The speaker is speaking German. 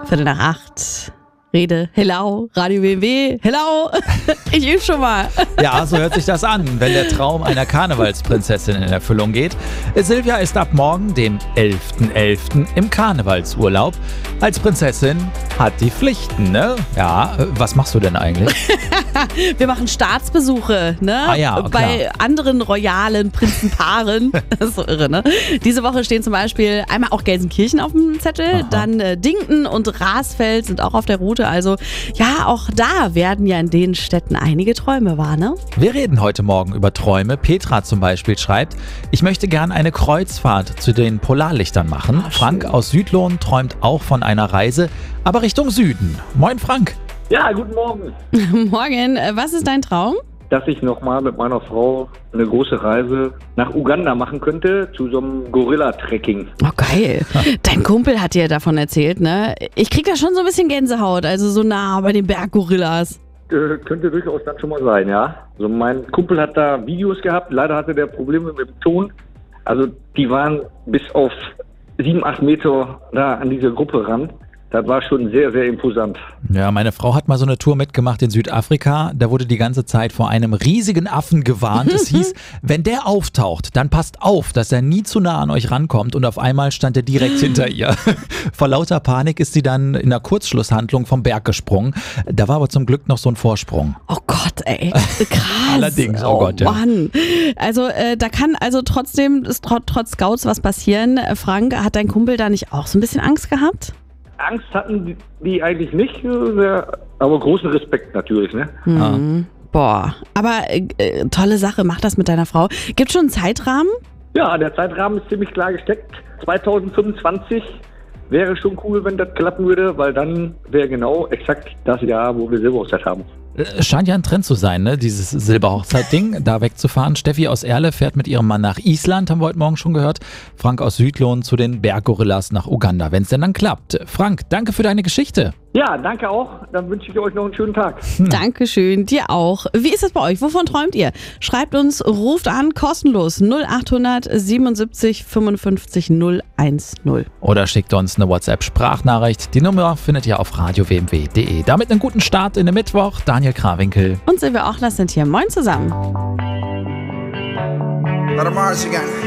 7:15. Rede, hello, Radio BMW, hello, ich übe schon mal. Ja, so hört sich das an, wenn der Traum einer Karnevalsprinzessin in Erfüllung geht. Silvia ist ab morgen, dem 11.11., im Karnevalsurlaub. Als Prinzessin hat die Pflichten, ne? Ja, was machst du denn eigentlich? Wir machen Staatsbesuche, ne? Ah ja, klar. Bei anderen royalen Prinzenpaaren. Das ist so irre, ne? Diese Woche stehen zum Beispiel einmal auch Gelsenkirchen auf dem Zettel, dann Dinkten und Rasfeld sind auch auf der Route. Also ja, auch da werden ja in den Städten einige Träume wahr, ne? Wir reden heute Morgen über Träume. Petra zum Beispiel schreibt, ich möchte gern eine Kreuzfahrt zu den Polarlichtern machen. Frank aus Südlohn träumt auch von einer Reise, aber Richtung Süden. Moin Frank. Ja, guten Morgen. Morgen, was ist dein Traum? Dass ich nochmal mit meiner Frau eine große Reise nach Uganda machen könnte, zu so einem Gorilla-Trekking. Oh, geil. Dein Kumpel hat dir davon erzählt, ne? Ich krieg da schon so ein bisschen Gänsehaut, also so nah bei den Berggorillas. Könnte durchaus dann schon mal sein, ja. Also mein Kumpel hat da Videos gehabt, leider hatte der Probleme mit dem Ton. Also die waren bis auf 7-8 Meter da an diese Gruppe ran. Das war schon sehr, sehr imposant. Ja, meine Frau hat mal so eine Tour mitgemacht in Südafrika. Da wurde die ganze Zeit vor einem riesigen Affen gewarnt. Es hieß, wenn der auftaucht, dann passt auf, dass er nie zu nah an euch rankommt. Und auf einmal stand er direkt hinter ihr. Vor lauter Panik ist sie dann in einer Kurzschlusshandlung vom Berg gesprungen. Da war aber zum Glück noch so ein Vorsprung. Oh Gott, ey. Krass. Allerdings, oh Gott, ja. Mann. Also da kann also trotzdem, trotz Scouts was passieren. Frank, hat dein Kumpel da nicht auch so ein bisschen Angst gehabt? Angst hatten die eigentlich nicht, aber großen Respekt natürlich, ne? Mhm. Boah, aber tolle Sache, mach das mit deiner Frau. Gibt schon einen Zeitrahmen? Ja, der Zeitrahmen ist ziemlich klar gesteckt. 2025 wäre schon cool, wenn das klappen würde, weil dann wäre genau exakt das Jahr, wo wir Silberhochzeit haben. Scheint ja ein Trend zu sein, ne? Dieses Silberhochzeit-Ding, da wegzufahren. Steffi aus Erle fährt mit ihrem Mann nach Island, haben wir heute Morgen schon gehört. Frank aus Südlohn zu den Berggorillas nach Uganda, wenn es denn dann klappt. Frank, danke für deine Geschichte. Ja, danke auch. Dann wünsche ich euch noch einen schönen Tag. Dankeschön, dir auch. Wie ist es bei euch? Wovon träumt ihr? Schreibt uns, ruft an, kostenlos 0800 77 55 010. Oder schickt uns eine WhatsApp-Sprachnachricht. Die Nummer findet ihr auf radiowmw.de. Damit einen guten Start in den Mittwoch. Daniel Krawinkel und Silvia Ochler sind hier. Moin zusammen.